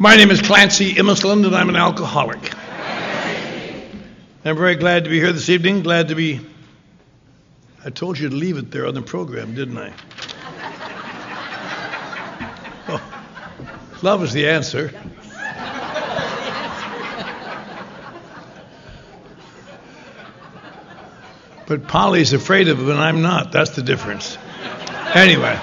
My name is Clancy Imisland, and I'm an alcoholic. I'm very glad to be here this evening. Glad to be... I told you to leave it there on the program, didn't I? Oh, love is the answer. But Polly's afraid of it, and I'm not. That's the difference. Anyway,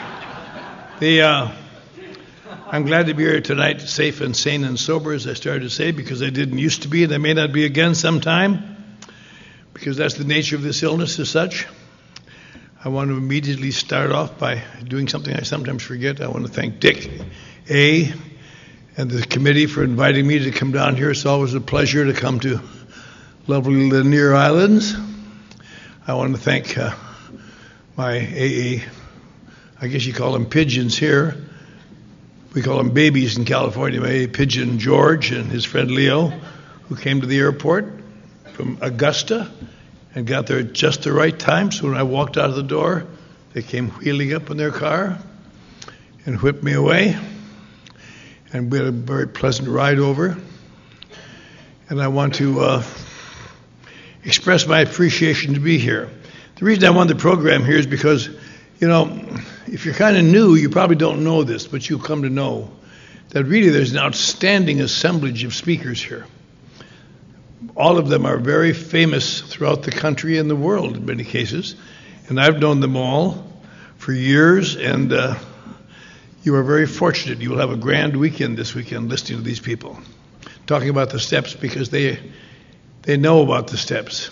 I'm glad to be here tonight, safe and sane and sober, as I started to say, because I didn't used to be, and I may not be again sometime, because that's the nature of this illness as such. I want to immediately start off by doing something I sometimes forget. I want to thank Dick A. and the committee for inviting me to come down here. It's always a pleasure to come to lovely Lanier Islands. I want to thank my AA, I guess you call them pigeons here. We call them babies in California. My AA pigeon George and his friend Leo, who came to the airport from Augusta and got there at just the right time. So when I walked out of the door, they came wheeling up in their car and whipped me away. And we had a very pleasant ride over. And I want to express my appreciation to be here. The reason I wanted the program here is because, you know, if you're kind of new, you probably don't know this, but you'll come to know that really there's an outstanding assemblage of speakers here. All of them are very famous throughout the country and the world in many cases, and I've known them all for years, and you are very fortunate. You will have a grand weekend this weekend listening to these people, talking about the steps because they know about the steps.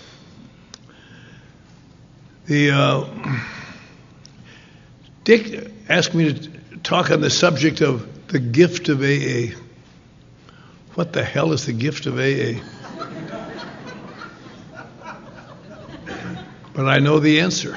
Dick asked me to talk on the subject of the gift of AA. What the hell is the gift of AA? But I know the answer.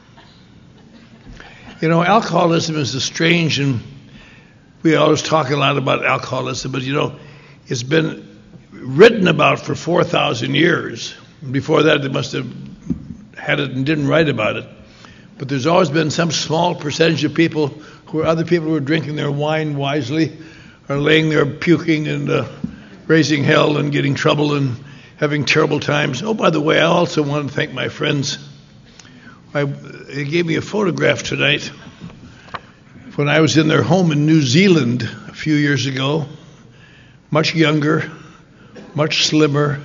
You know, alcoholism is a strange, and we always talk a lot about alcoholism, but you know, it's been written about for 4,000 years. Before that, they must have had it and didn't write about it. But there's always been some small percentage of people who are other people who are drinking their wine wisely, are laying there puking and raising hell and getting trouble and having terrible times. Oh, by the way, I also want to thank my friends. They gave me a photograph tonight when I was in their home in New Zealand a few years ago. Much younger, much slimmer.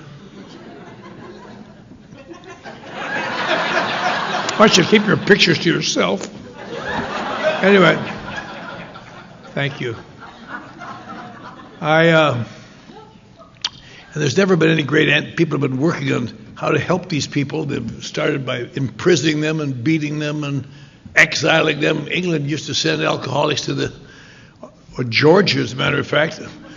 Why don't you keep your pictures to yourself? Anyway, thank you. And there's never been any great people have been working on how to help these people. They've started by imprisoning them and beating them and exiling them. England used to send alcoholics to Georgia, as a matter of fact.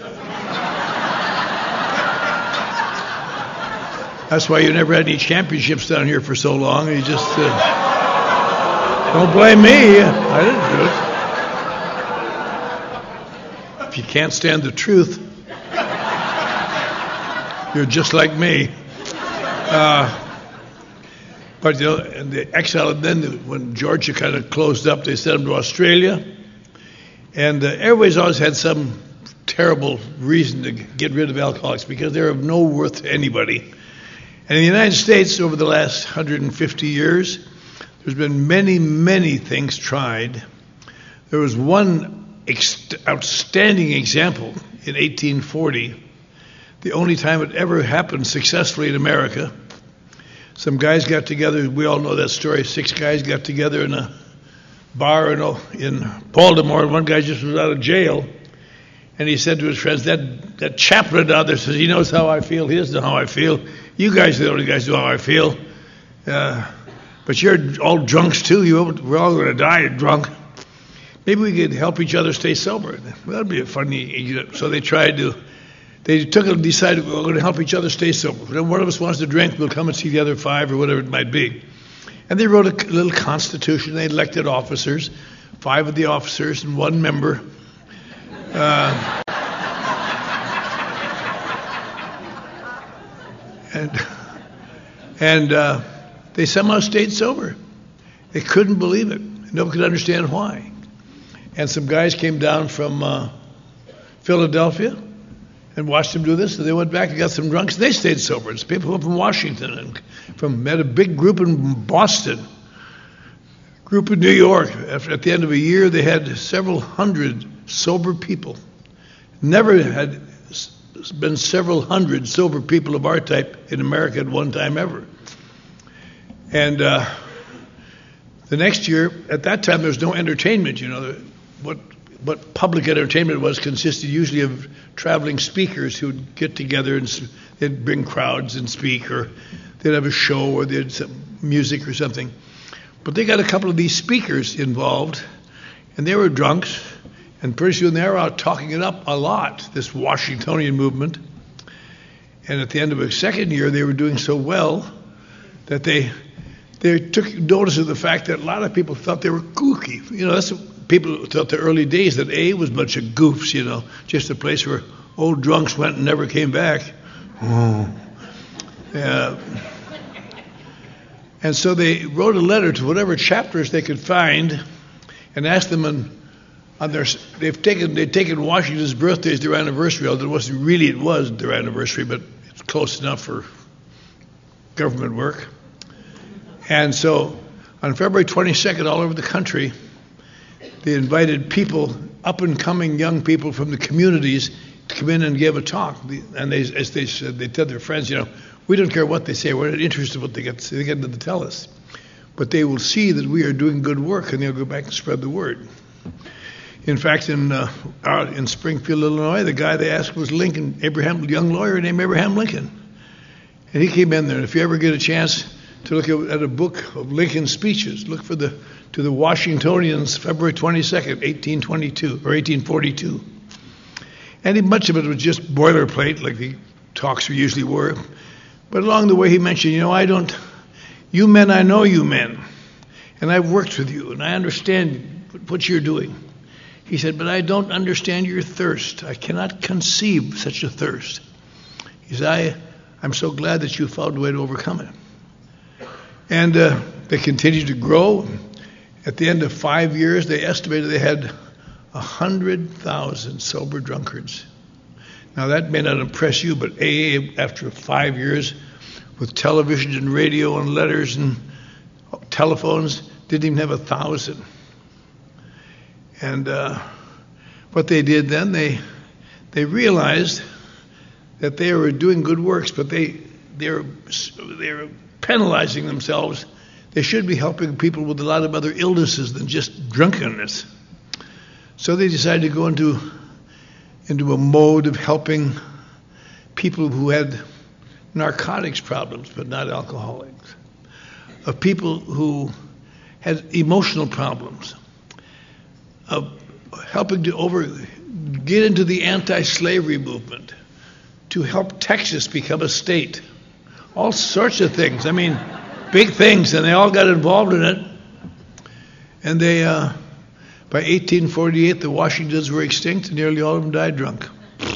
That's why you never had any championships down here for so long. You just don't blame me. I didn't do it. If you can't stand the truth, you're just like me. But you know, and the exile. And then when Georgia kind of closed up, they sent them to Australia. And everybody's always had some terrible reason to get rid of alcoholics because they're of no worth to anybody. And in the United States, over the last 150 years, there's been many, many things tried. There was one outstanding example in 1840, the only time it ever happened successfully in America. Some guys got together, we all know that story, 6 guys got together in a bar in Baltimore, and one guy just was out of jail. And he said to his friends, that chaplain out there says, he knows how I feel, he doesn't know how I feel. You guys are the only guys who know how I feel. But you're all drunks too. We're all going to die drunk. Maybe we could help each other stay sober. Well, that'd be a funny. So they took and decided we're going to help each other stay sober. When one of us wants to drink, we'll come and see the other 5 or whatever it might be. And they wrote a little constitution. They elected officers, 5 of the officers and 1 member. And they somehow stayed sober. They couldn't believe it. Nobody could understand why. And some guys came down from Philadelphia and watched them do this. And they went back and got some drunks. They stayed sober. It's people from Washington and met a big group in Boston, group in New York. At the end of a year, they had several hundred sober people. Never had been several hundred sober people of our type in America at one time ever. And the next year, at that time, there was no entertainment. You know, what public entertainment was consisted usually of traveling speakers who'd get together and they'd bring crowds and speak, or they'd have a show, or they'd some music or something. But they got a couple of these speakers involved, and they were drunks, and pretty soon they were out talking it up a lot, this Washingtonian movement. And at the end of a second year, they were doing so well that they took notice of the fact that a lot of people thought they were kooky. You know, that's what people thought the early days, that AA was a bunch of goofs, you know, just a place where old drunks went and never came back. Oh. Yeah. And so they wrote a letter to whatever chapters they could find and asked them on their, they'd taken Washington's birthday as their anniversary, although it wasn't their anniversary, but it's close enough for government work. And so on February 22nd, all over the country, they invited people, up-and-coming young people from the communities, to come in and give a talk. And as they said, they tell their friends, you know, we don't care what they say. We're not interested in what they get to tell us. But they will see that we are doing good work, and they'll go back and spread the word. In fact, in Springfield, Illinois, the guy they asked was Lincoln, a young lawyer named Abraham Lincoln. And he came in there. And if you ever get a chance to look at a book of Lincoln's speeches, look to the Washingtonians, February 22nd, 1822 or 1842. And much of it was just boilerplate, like the talks usually were. But along the way, he mentioned, you know, you men, I know you men, and I've worked with you, and I understand what you're doing. He said, but I don't understand your thirst. I cannot conceive such a thirst. He said, I'm so glad that you found a way to overcome it. And they continued to grow. At the end of 5 years, they estimated they had 100,000 sober drunkards. Now, that may not impress you, but AA, after 5 years, with television and radio and letters and telephones, didn't even have 1,000. And what they did then, they realized that they were doing good works, but they were penalizing themselves. They should be helping people with a lot of other illnesses than just drunkenness. So they decided to go into a mode of helping people who had narcotics problems, but not alcoholics, of people who had emotional problems, of helping to get into the anti-slavery movement, to help Texas become a state, all sorts of things. I mean, big things, and they all got involved in it. And they, by 1848, the Washingtons were extinct, and nearly all of them died drunk.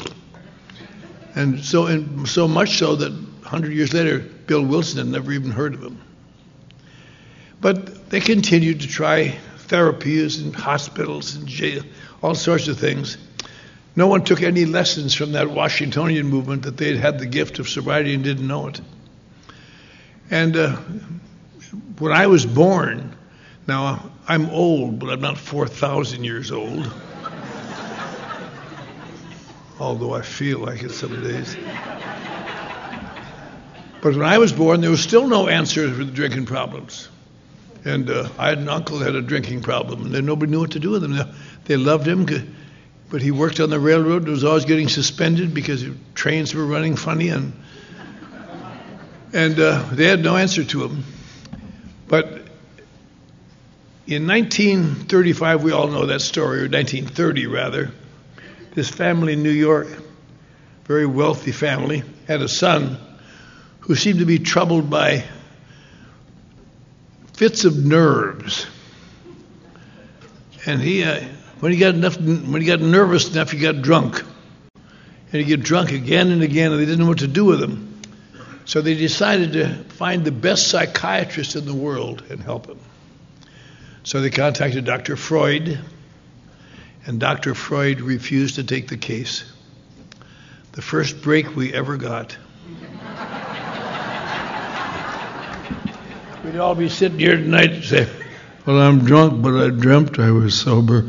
And so much so that 100 years later, Bill Wilson had never even heard of him. But they continued to try therapies in hospitals and jail, all sorts of things. No one took any lessons from that Washingtonian movement that they had the gift of sobriety and didn't know it. And when I was born, now I'm old, but I'm not 4,000 years old, although I feel like it some days. But when I was born, there was still no answer for the drinking problems. And I had an uncle that had a drinking problem, and then nobody knew what to do with him. They loved him, but he worked on the railroad and was always getting suspended because trains were running funny, and they had no answer to him. But in 1935, we all know that story, or 1930 rather, this family in New York, very wealthy family, had a son who seemed to be troubled by fits of nerves. And when he got nervous enough, he got drunk. And he'd get drunk again and again, and they didn't know what to do with him. So they decided to find the best psychiatrist in the world and help him. So they contacted Dr. Freud, and Dr. Freud refused to take the case. The first break we ever got. We'd all be sitting here tonight and say, well, I'm drunk, but I dreamt I was sober.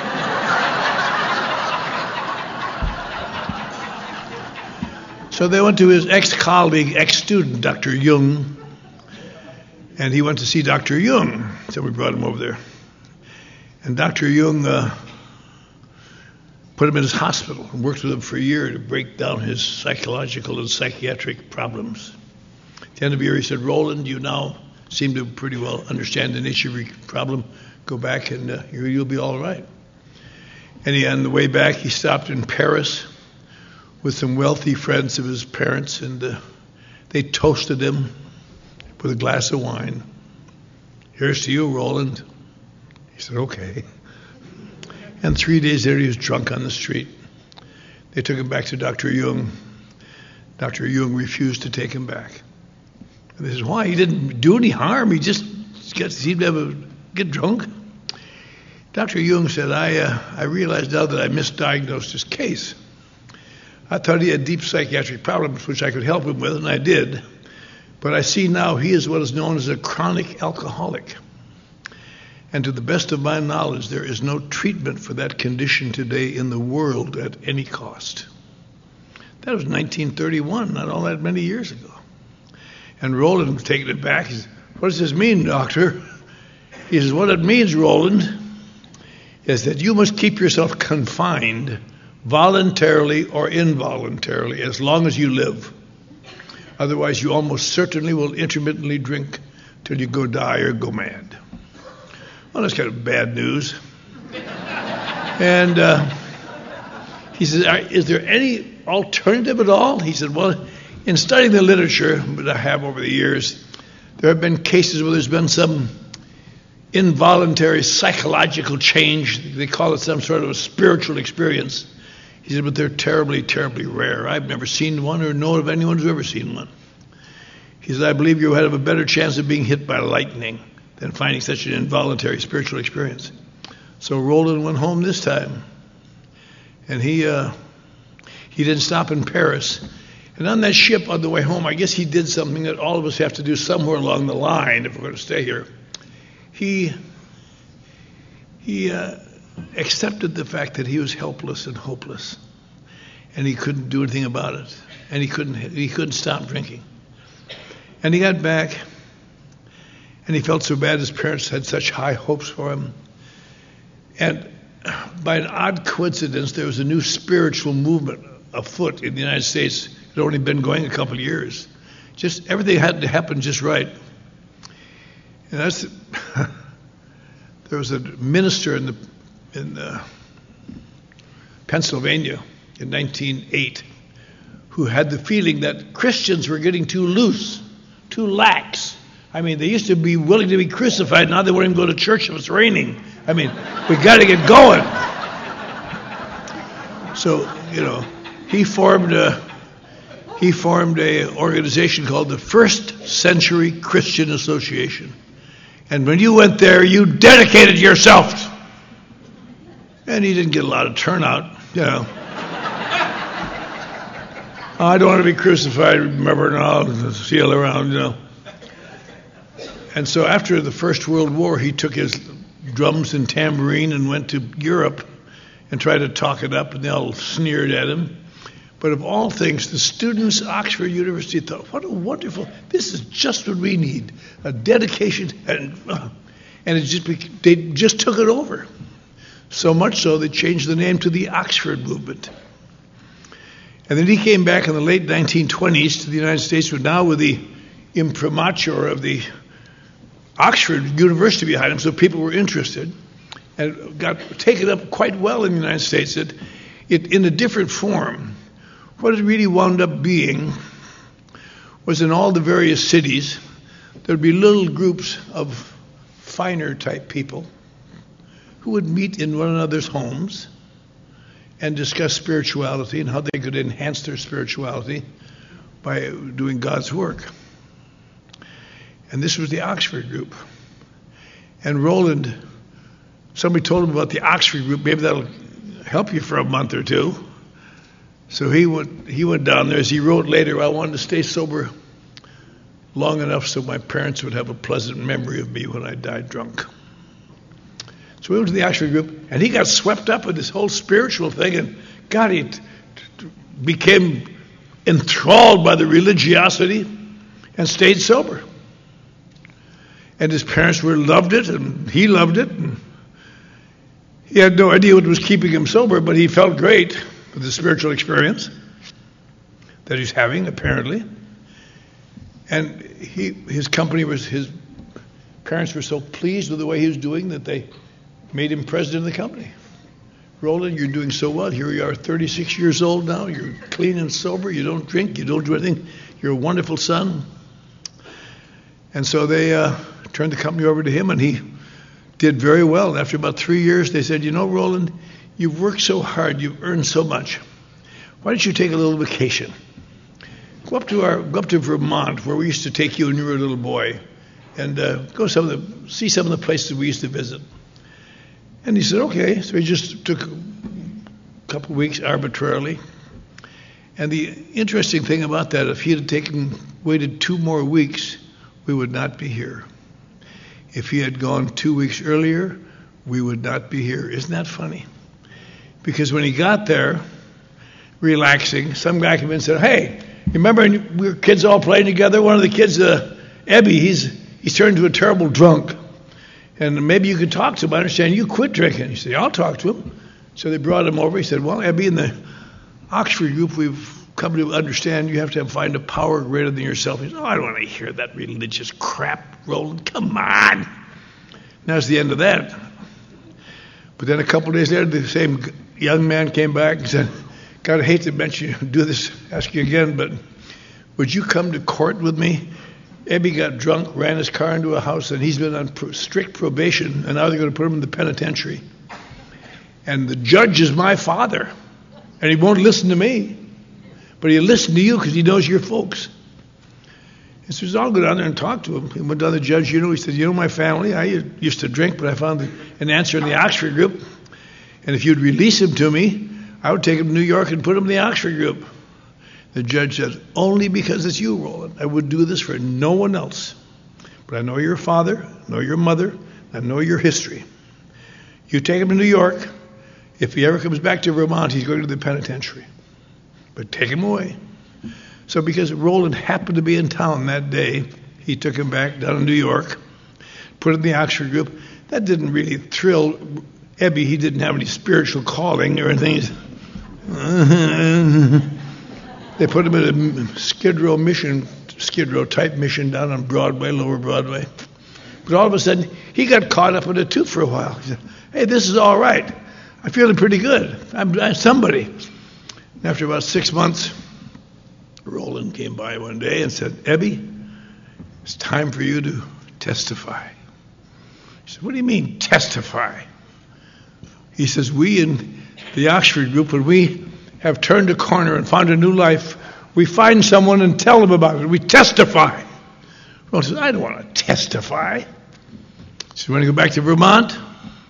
So they went to his ex-colleague, ex-student, Dr. Jung, and he went to see Dr. Jung. So we brought him over there. And Dr. Jung put him in his hospital and worked with him for a year to break down his psychological and psychiatric problems. At the end of the year, he said, Roland, you now seem to pretty well understand the nature of your problem. Go back and you'll be all right. And on the way back, he stopped in Paris with some wealthy friends of his parents, and they toasted him with a glass of wine. Here's to you, Roland. He said, okay. And 3 days later, he was drunk on the street. They took him back to Dr. Jung. Dr. Jung refused to take him back. And they said, why? He didn't do any harm. He just seemed to get drunk. Dr. Jung said, I realized now that I misdiagnosed his case. I thought he had deep psychiatric problems, which I could help him with, and I did. But I see now he is what is known as a chronic alcoholic. And to the best of my knowledge, there is no treatment for that condition today in the world at any cost. That was 1931, not all that many years ago. And Roland was taking it back. He said, what does this mean, doctor? He says, what it means, Roland, is that you must keep yourself confined voluntarily or involuntarily, as long as you live. Otherwise, you almost certainly will intermittently drink till you go die or go mad. Well, that's kind of bad news. And he says, is there any alternative at all? He said, well, in studying the literature that I have over the years, there have been cases where there's been some involuntary psychological change. They call it some sort of a spiritual experience. He said, but they're terribly, terribly rare. I've never seen one or know of anyone who's ever seen one. He said, I believe you have a better chance of being hit by lightning than finding such an involuntary spiritual experience. So Roland went home this time. And he didn't stop in Paris. And on that ship on the way home, I guess he did something that all of us have to do somewhere along the line if we're going to stay here. He accepted the fact that he was helpless and hopeless, and he couldn't do anything about it, and he couldn't stop drinking. And he got back, and he felt so bad. His parents had such high hopes for him, and by an odd coincidence, there was a new spiritual movement afoot in the United States. It had only been going a couple of years. Just everything had to happen just right. And that's there was a minister in Pennsylvania in 1908 who had the feeling that Christians were getting too loose, too lax. I mean, they used to be willing to be crucified. Now they won't even go to church if it's raining. I mean, we got to get going. So, he formed a organization called the First Century Christian Association. And when you went there, you dedicated yourself. And he didn't get a lot of turnout, I don't want to be crucified, remember, and I'll see you around, And so after the First World War, he took his drums and tambourine and went to Europe and tried to talk it up, and they all sneered at him. But of all things, the students at Oxford University thought, what a wonderful, this is just what we need, a dedication, and they just took it over. So much so, they changed the name to the Oxford Movement. And then he came back in the late 1920s to the United States, but now with the imprimatur of the Oxford University behind him, so people were interested, and got taken up quite well in the United States. It in a different form. What it really wound up being was in all the various cities, there'd be little groups of finer type people who would meet in one another's homes and discuss spirituality and how they could enhance their spirituality by doing God's work. And this was the Oxford group. And Roland somebody told him about the Oxford group. Maybe that'll help you for a month or two. So he went down there. As he wrote later, I wanted to stay sober long enough so my parents would have a pleasant memory of me when I died drunk. So we went to the Oxford group, and he got swept up with this whole spiritual thing, and God, he became enthralled by the religiosity and stayed sober. And his parents loved it, and he loved it. And he had no idea what was keeping him sober, but he felt great with the spiritual experience that he's having, apparently. And his parents were so pleased with the way he was doing that they made him president of the company. Roland, you're doing so well. Here you are, 36 years old now. You're clean and sober. You don't drink. You don't do anything. You're a wonderful son. And so they turned the company over to him, and he did very well. And after about 3 years, they said, Roland, you've worked so hard. You've earned so much. Why don't you take a little vacation? Go up to Vermont, where we used to take you when you were a little boy, and see some of the places we used to visit. And he said, okay. So he just took a couple of weeks arbitrarily. And the interesting thing about that, if he had waited 2 more weeks, we would not be here. If he had gone 2 weeks earlier, we would not be here. Isn't that funny? Because when he got there, relaxing, some guy came in and said, hey, you remember we were kids all playing together? One of the kids, Ebby, he's turned into a terrible drunk. And maybe you could talk to him. I understand you quit drinking. He said, I'll talk to him. So they brought him over. He said, well, Ebby, in the Oxford group, we've come to understand you have to find a power greater than yourself. He said, I don't want to hear that religious crap, Roland. Come on. That's the end of that. But then a couple of days later, the same young man came back and said, God, I hate to ask you again, but would you come to court with me? Ebby got drunk, ran his car into a house, and he's been on strict probation, and now they're going to put him in the penitentiary. And the judge is my father, and he won't listen to me, but he'll listen to you because he knows your folks. And so I'll go down there and talk to him. He went down to the judge, he said, my family, I used to drink, but I found an answer in the Oxford group, and if you'd release him to me, I would take him to New York and put him in the Oxford group. The judge said, only because it's you, Roland. I would do this for no one else. But I know your father, I know your mother, I know your history. You take him to New York. If he ever comes back to Vermont, he's going to the penitentiary. But take him away. So because Roland happened to be in town that day, he took him back down in New York, put him in the Oxford group. That didn't really thrill Ebby. He didn't have any spiritual calling or anything. They put him in a Skid Row type mission down on Broadway, Lower Broadway. But all of a sudden, he got caught up in it too for a while. He said, hey, this is all right. I'm feeling pretty good. I'm somebody. And after about 6 months, Roland came by one day and said, Ebby, it's time for you to testify. He said, what do you mean, testify? He says, we in the Oxford group, when we have turned a corner and found a new life, we find someone and tell them about it. We testify. Roland says, I don't want to testify. He said, you want to go back to Vermont?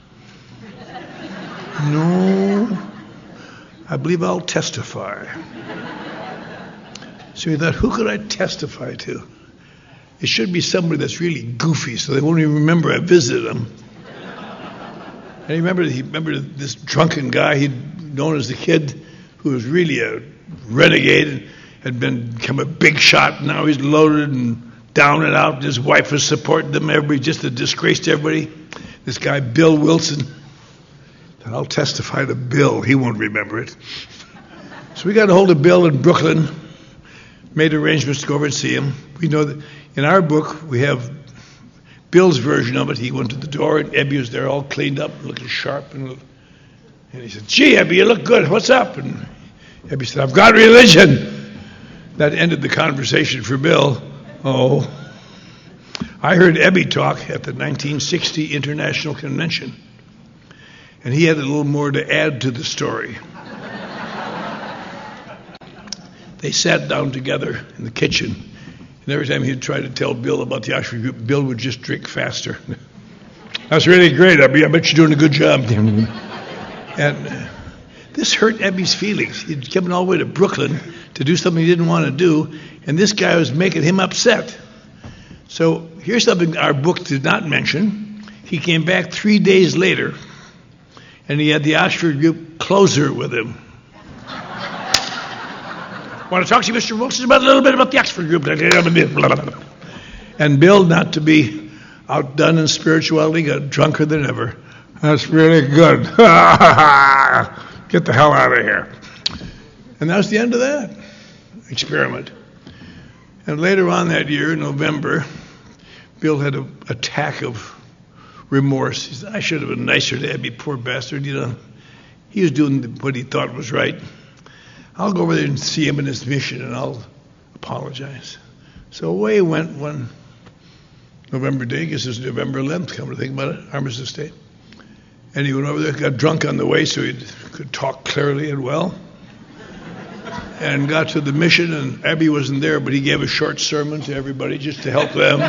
No, I believe I'll testify. So he thought, who could I testify to? It should be somebody that's really goofy so they won't even remember I visited them. And he remembered this drunken guy he'd known as a kid who was really a renegade and had become a big shot. Now he's loaded and down and out. His wife was supporting them. Everybody, just a disgrace to everybody. This guy, Bill Wilson. And I'll testify to Bill. He won't remember it. So we got a hold of Bill in Brooklyn, made arrangements to go over and see him. We know that in our book, we have Bill's version of it. He went to the door, and Ebby was there all cleaned up, looking sharp. And he said, gee, Ebby, you look good. What's up? And Ebby said, I've got religion. That ended the conversation for Bill. Oh. I heard Ebby talk at the 1960 International Convention, and he had a little more to add to the story. They sat down together in the kitchen, and every time he'd try to tell Bill about the Oxford group, Bill would just drink faster. That's really great, Abby. I bet you're doing a good job. And this hurt Abby's feelings. He'd come all the way to Brooklyn to do something he didn't want to do, and this guy was making him upset. So here's something our book did not mention. He came back 3 days later, and he had the Oxford group closer with him. Want to talk to you, Mr. Wilson, about a little bit about the Oxford group. And Bill, not to be outdone in spirituality, got drunker than ever. That's really good. Get the hell out of here. And that was the end of that experiment. And later on that year, in November, Bill had an attack of remorse. He said, I should have been nicer to Abby, poor bastard. He was doing what he thought was right. I'll go over there and see him in his mission, and I'll apologize. So away he went one November day. I guess it was November 11th, come to think about it, Armistice Day. And he went over there, got drunk on the way so he could talk clearly and well. And got to the mission, and Abby wasn't there, but he gave a short sermon to everybody just to help them.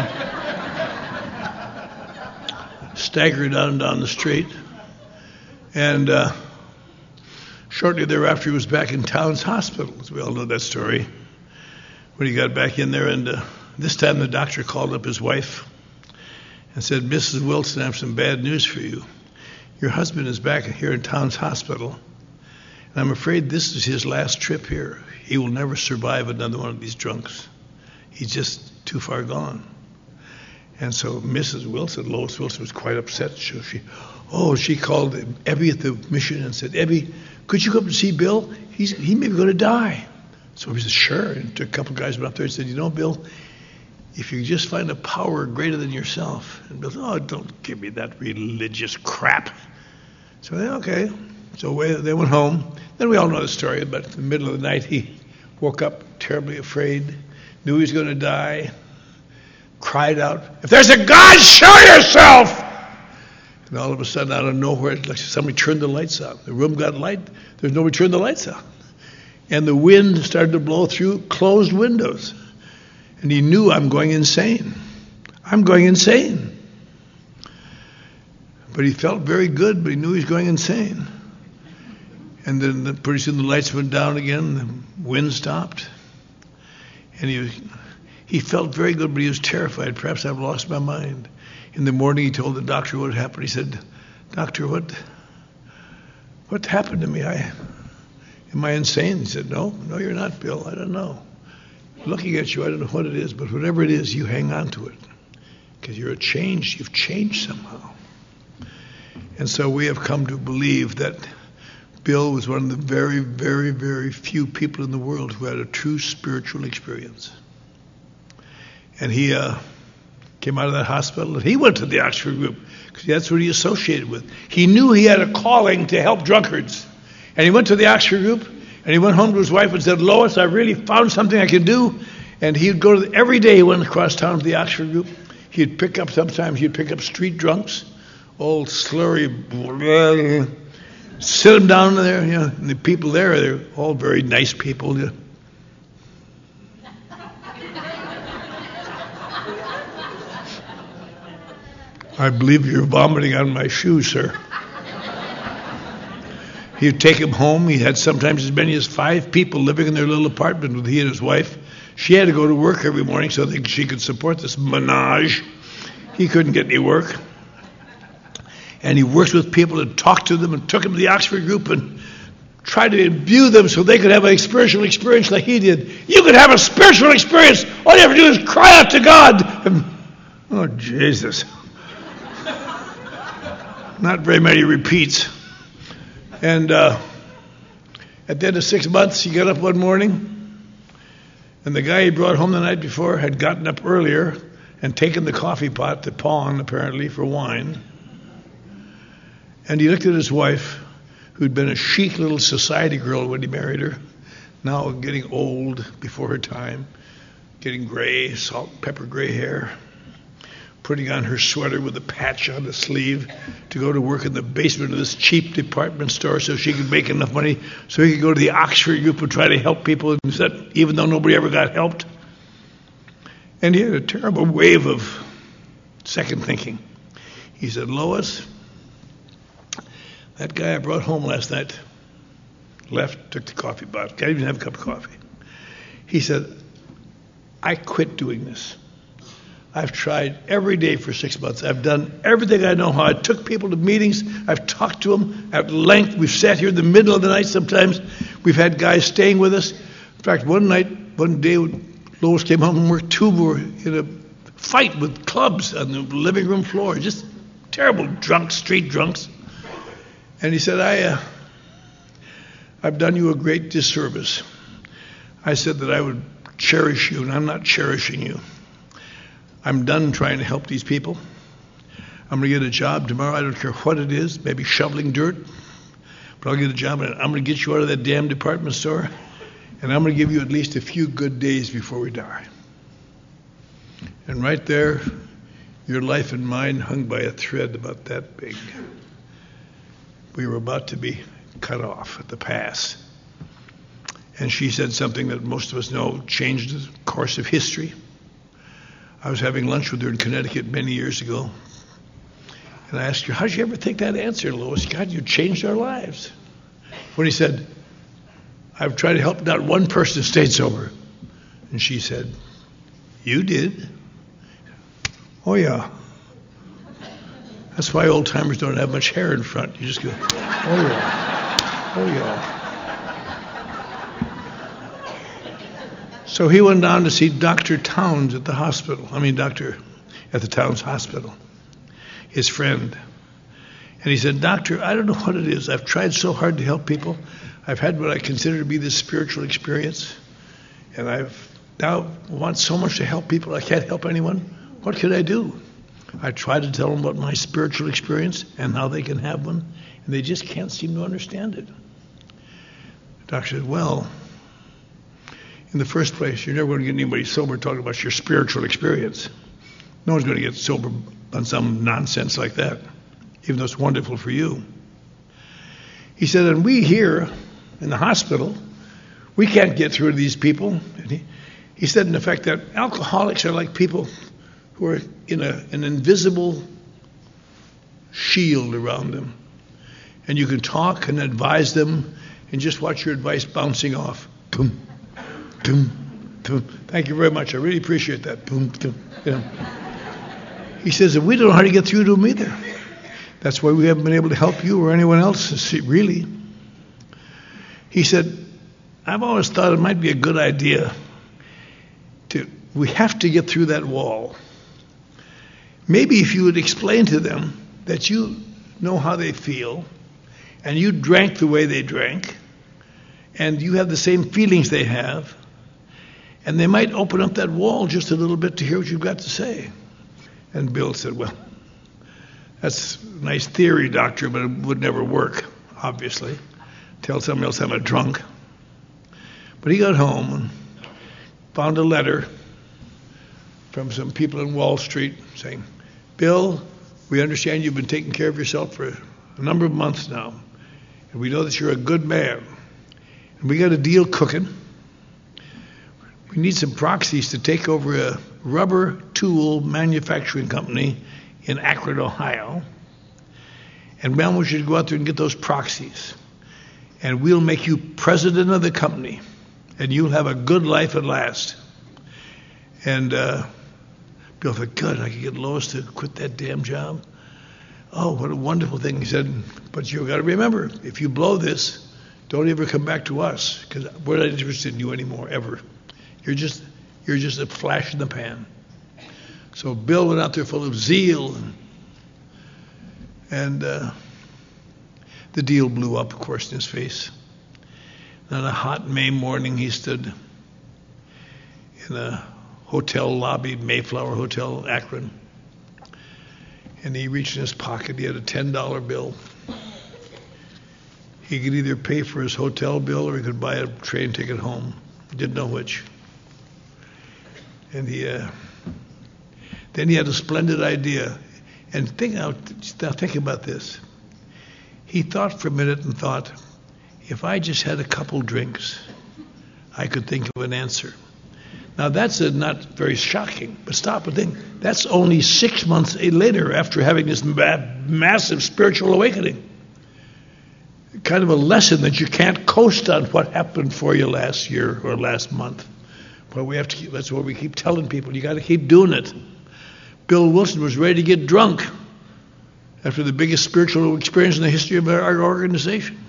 Staggered down the street. And shortly thereafter, he was back in Towns Hospital. We all know that story. When he got back in there, and this time the doctor called up his wife and said, Mrs. Wilson, I have some bad news for you. Your husband is back here in Towns Hospital, and I'm afraid this is his last trip here. He will never survive another one of these drunks. He's just too far gone. And so Mrs. Wilson, Lois Wilson, was quite upset. She called Abby at the mission and said, Abby, could you come to see Bill? He may be going to die. So he said, sure. And took a couple guys went up there and said, Bill, if you just find a power greater than yourself. And Bill said, don't give me that religious crap. So okay. So they went home. Then we all know the story, but in the middle of the night he woke up terribly afraid, knew he was going to die, cried out, if there's a God, show yourself! And all of a sudden, out of nowhere, like somebody turned the lights out. The room got light. There's nobody turned the lights out. And the wind started to blow through closed windows. And he knew, I'm going insane. I'm going insane. But he felt very good, but he knew he was going insane. And then pretty soon the lights went down again, the wind stopped. And he felt very good, but he was terrified. Perhaps I've lost my mind. In the morning he told the doctor what had happened. He said, Doctor, what happened to me? Am I insane? He said, No, you're not, Bill. I don't know. Looking at you, I don't know what it is, but whatever it is, you hang on to it. Because you've changed somehow. And so we have come to believe that Bill was one of the very, very, very few people in the world who had a true spiritual experience. And he came out of that hospital, and he went to the Oxford group, because that's what he associated with. He knew he had a calling to help drunkards. And he went to the Oxford group, and he went home to his wife and said, Lois, I really found something I can do. And he would go every day he went across town to the Oxford group. He'd pick up street drunks, old slurry, sit them down there, and the people there, they're all very nice people. I believe you're vomiting on my shoes, sir. He'd take him home. He had sometimes as many as 5 people living in their little apartment with he and his wife. She had to go to work every morning so that she could support this menage. He couldn't get any work. And he worked with people and talked to them and took them to the Oxford group and tried to imbue them so they could have a spiritual experience like he did. You could have a spiritual experience. All you have to do is cry out to God. Oh, Jesus. Not very many repeats. And at the end of 6 months, he got up one morning, and the guy he brought home the night before had gotten up earlier and taken the coffee pot to pawn, apparently, for wine. And he looked at his wife, who'd been a chic little society girl when he married her, now getting old before her time, getting gray, salt and pepper gray hair, putting on her sweater with a patch on the sleeve to go to work in the basement of this cheap department store so she could make enough money so he could go to the Oxford group and try to help people, even though nobody ever got helped. And he had a terrible wave of second thinking. He said, Lois, that guy I brought home last night left, took the coffee pot. Can't even have a cup of coffee. He said, I quit doing this. I've tried every day for 6 months. I've done everything I know how. I took people to meetings. I've talked to them at length. We've sat here in the middle of the night sometimes. We've had guys staying with us. In fact, one day, Lois came home from work. Two were in a fight with clubs on the living room floor. Just terrible drunks, street drunks. And he said, I've done you a great disservice. I said that I would cherish you, and I'm not cherishing you. I'm done trying to help these people. I'm going to get a job tomorrow. I don't care what it is, maybe shoveling dirt. But I'll get a job, and I'm going to get you out of that damn department store, and I'm going to give you at least a few good days before we die. And right there, your life and mine hung by a thread about that big. We were about to be cut off at the pass. And she said something that most of us know changed the course of history. I was having lunch with her in Connecticut many years ago. And I asked her, how'd you ever think that answer, Lois? God, you changed our lives. When he said, I've tried to help not one person stay sober. And she said, you did? Oh, yeah. That's why old timers don't have much hair in front. You just go, oh, yeah. Oh, yeah. So he went down to see Dr. Towns at the hospital. Doctor at the Towns Hospital, his friend. And he said, Doctor, I don't know what it is. I've tried so hard to help people. I've had what I consider to be this spiritual experience. And I've now want so much to help people. I can't help anyone. What could I do? I try to tell them about my spiritual experience and how they can have one. And they just can't seem to understand it. The doctor said, well, in the first place, you're never going to get anybody sober talking about your spiritual experience. No one's going to get sober on some nonsense like that, even though it's wonderful for you. He said, and we here in the hospital, we can't get through to these people. And he said, in effect, that alcoholics are like people who are in an invisible shield around them. And you can talk and advise them and just watch your advice bouncing off. Boom. Boom, boom. Thank you very much. I really appreciate that. Boom, boom. He says, and we don't know how to get through to them either. That's why we haven't been able to help you or anyone else, really. He said, I've always thought it might be a good idea we have to get through that wall. Maybe if you would explain to them that you know how they feel, and you drank the way they drank, and you have the same feelings they have, and they might open up that wall just a little bit to hear what you've got to say. And Bill said, well, that's a nice theory, doctor, but it would never work, obviously. Tell someone else I'm a drunk. But he got home and found a letter from some people in Wall Street saying, Bill, we understand you've been taking care of yourself for a number of months now, and we know that you're a good man. And we got a deal cooking. We need some proxies to take over a rubber tool manufacturing company in Akron, Ohio. And we want you to go out there and get those proxies. And we'll make you president of the company. And you'll have a good life at last. And Bill thought, good, I could get Lois to quit that damn job. Oh, what a wonderful thing. He said, but you've got to remember, if you blow this, don't ever come back to us, because we're not interested in you anymore, ever. You're just a flash in the pan. So Bill went out there full of zeal, and the deal blew up, of course, in his face. And on a hot May morning, he stood in a hotel lobby, Mayflower Hotel, Akron, and he reached in his pocket. He had a $10 bill. He could either pay for his hotel bill or he could buy a train ticket home. He didn't know which. And then he had a splendid idea. And now think about this. He thought for a minute and thought, if I just had a couple drinks, I could think of an answer. Now, that's not very shocking, but stop and think. That's only 6 months later after having this massive spiritual awakening. Kind of a lesson that you can't coast on what happened for you last year or last month. But we have to keep, that's what we keep telling people. You got to keep doing it. Bill Wilson was ready to get drunk after the biggest spiritual experience in the history of our organization.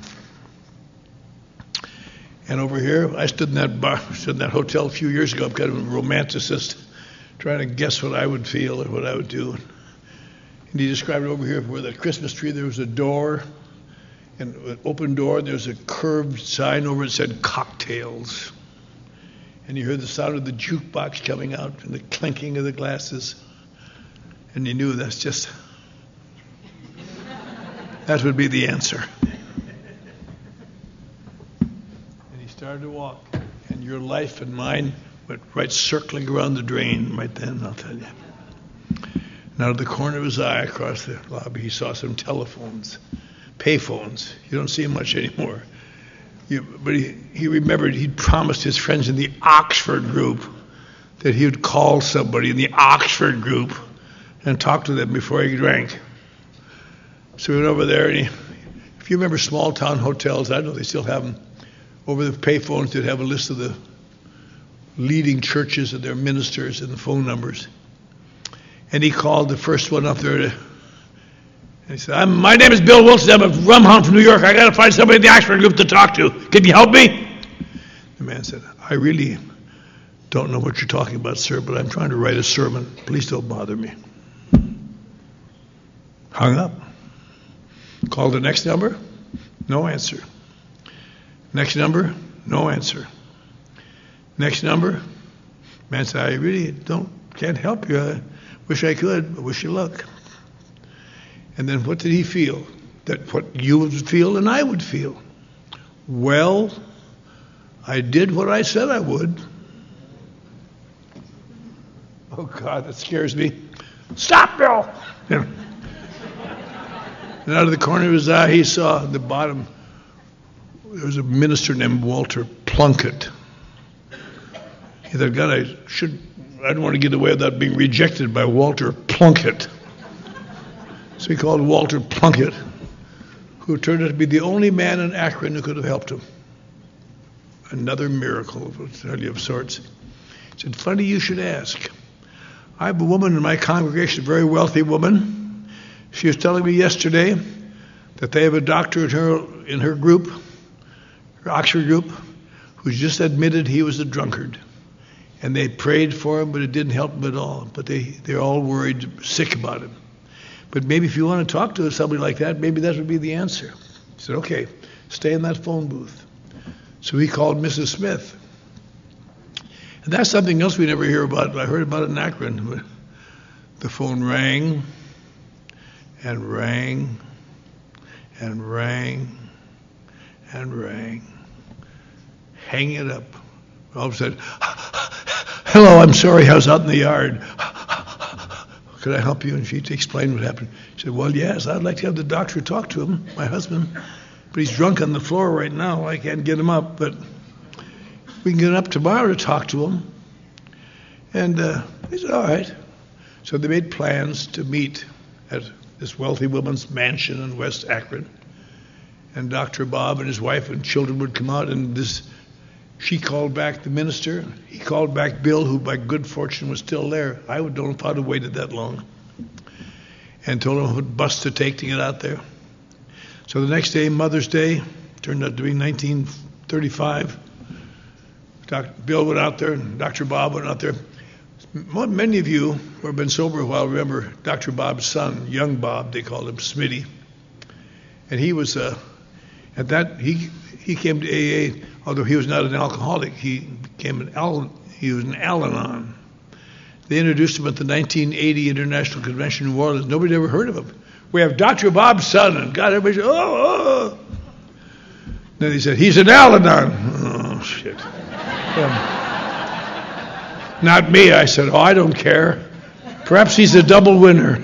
And over here, I stood in that hotel a few years ago. I'm kind of a romanticist, trying to guess what I would feel or what I would do. And he described it over here where the Christmas tree, there was a door, and an open door, there's a curved sign over it that said cocktails. And you heard the sound of the jukebox coming out and the clinking of the glasses. And you knew that would be the answer. And he started to walk. And your life and mine went right circling around the drain right then, I'll tell you. And out of the corner of his eye across the lobby, he saw some telephones, payphones. You don't see them much anymore. But he remembered he'd promised his friends in the Oxford group that he would call somebody in the Oxford group and talk to them before he drank. So he went over there, and if you remember small town hotels, I know they still have them, over the payphones they'd have a list of the leading churches and their ministers and the phone numbers. And he called the first one up there and he said, my name is Bill Wilson. I'm a rumhound from New York. I got to find somebody in the Oxford group to talk to. Can you help me? The man said, I really don't know what you're talking about, sir, but I'm trying to write a sermon. Please don't bother me. Hung up. Called the next number. No answer. Next number. No answer. Next number. Man said, I really can't help you. I wish I could, but wish you luck. And then what did he feel? That what you would feel and I would feel. Well, I did what I said I would. Oh, God, that scares me. Stop, Bill! And out of the corner of his eye, he saw at the bottom, there was a minister named Walter Plunkett. He thought, God, I don't want to get away without being rejected by Walter Plunkett. So he called Walter Plunkett, who turned out to be the only man in Akron who could have helped him. Another miracle, I'll tell you, of sorts. He said, funny you should ask. I have a woman in my congregation, a very wealthy woman. She was telling me yesterday that they have a doctor in her group, her Oxford group, who's just admitted he was a drunkard. And they prayed for him, but it didn't help him at all. But they're all worried, sick about him. But maybe if you want to talk to somebody like that, maybe that would be the answer. He said, okay, stay in that phone booth. So he called Mrs. Smith. And that's something else we never hear about. I heard about it in Akron. The phone rang and rang and rang and rang. Hang it up. All of a sudden, hello, I'm sorry, I was out in the yard. Could I help you? And she explained what happened. She said, well, yes, I'd like to have the doctor talk to him, my husband. But he's drunk on the floor right now. I can't get him up, but we can get him up tomorrow to talk to him. And he said, all right. So they made plans to meet at this wealthy woman's mansion in West Akron. And Dr. Bob and his wife and children would come out, and she called back the minister. He called back Bill, who by good fortune was still there. I don't know if I'd have waited that long. And told him what bus to take to get out there. So the next day, Mother's Day, turned out to be 1935. Bill went out there, and Dr. Bob went out there. Many of you who have been sober a while remember Dr. Bob's son, young Bob, they called him Smitty. And he was, he came to AA, although he was not an alcoholic, he was an Al-Anon. They introduced him at the 1980 International Convention in New Orleans. Nobody ever heard of him. We have Dr. Bob's son, and God, everybody said, oh. Then he said, he's an Al-Anon. Oh, shit. Not me. I said, I don't care. Perhaps he's a double winner.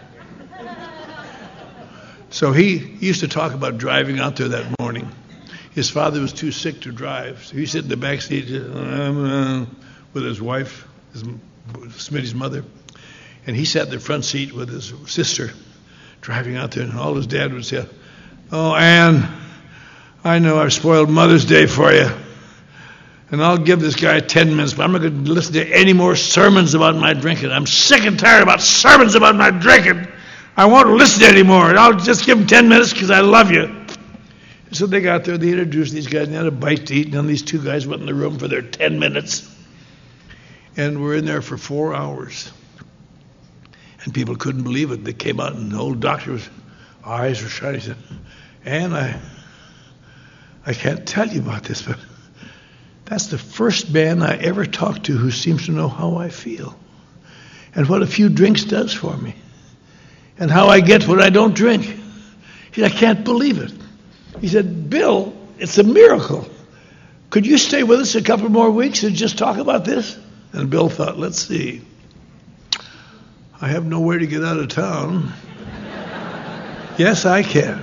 So he used to talk about driving out there that morning. His father was too sick to drive, so he sat in the back seat with his wife, Smitty's mother, and he sat in the front seat with his sister driving out there, and all his dad would say, "Oh, Ann, I know I've spoiled Mother's Day for you, and I'll give this guy 10 minutes, but I'm not going to listen to any more sermons about my drinking. I'm sick and tired about sermons about my drinking. I won't listen anymore, and I'll just give him 10 minutes because I love you." And so they got there, they introduced these guys, and they had a bite to eat, and then these two guys went in the room for their 10 minutes. And we're in there for 4 hours. And people couldn't believe it. They came out, and the old doctor's eyes were shining. He said, "Ann, I can't tell you about this, but that's the first man I ever talked to who seems to know how I feel and what a few drinks does for me and how I get when I don't drink." He said, "I can't believe it." He said, "Bill, it's a miracle. Could you stay with us a couple more weeks and just talk about this?" And Bill thought, let's see. I have nowhere to get out of town. Yes, I can.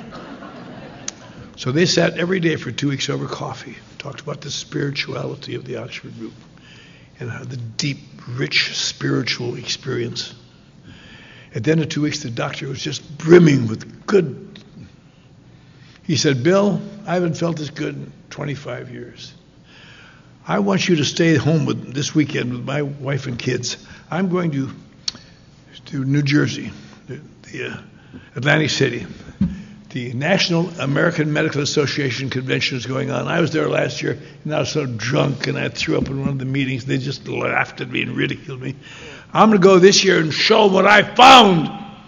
So they sat every day for 2 weeks over coffee, talked about the spirituality of the Oxford group and how the deep, rich spiritual experience. At the end of 2 weeks, the doctor was just brimming with good. He said, "Bill, I haven't felt this good in 25 years. I want you to stay home this weekend with my wife and kids. I'm going to New Jersey, the Atlantic City. The National American Medical Association convention is going on. I was there last year, and I was so drunk, and I threw up in one of the meetings. They just laughed at me and ridiculed me. I'm going to go this year and show what I found."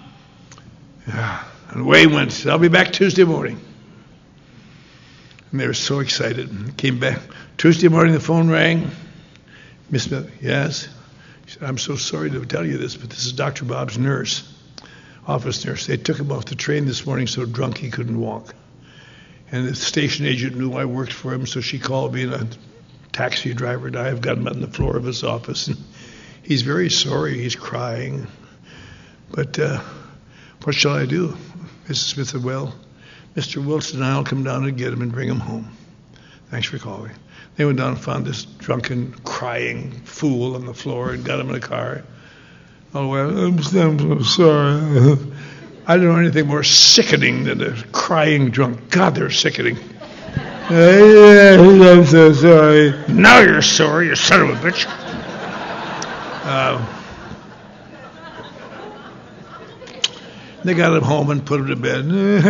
And away he went. Said, "I'll be back Tuesday morning." And they were so excited. Came back. Tuesday morning, the phone rang. "Miss Smith," "Yes." She said, "I'm so sorry to tell you this, but this is Dr. Bob's nurse, office nurse. They took him off the train this morning so drunk he couldn't walk. And the station agent knew I worked for him, so she called me, and a taxi driver and I have got him on the floor of his office. And he's very sorry. He's crying. But what shall I do?" Mrs. Smith said, "Well, Mr. Wilson and I will come down and get him and bring him home. Thanks for calling." They went down and found this drunken, crying fool on the floor and got him in a car. "Oh, well, I'm so sorry." I don't know anything more sickening than a crying drunk. God, they're sickening. "I'm so sorry." "Now you're sorry, you son of a bitch." They got him home and put him to bed.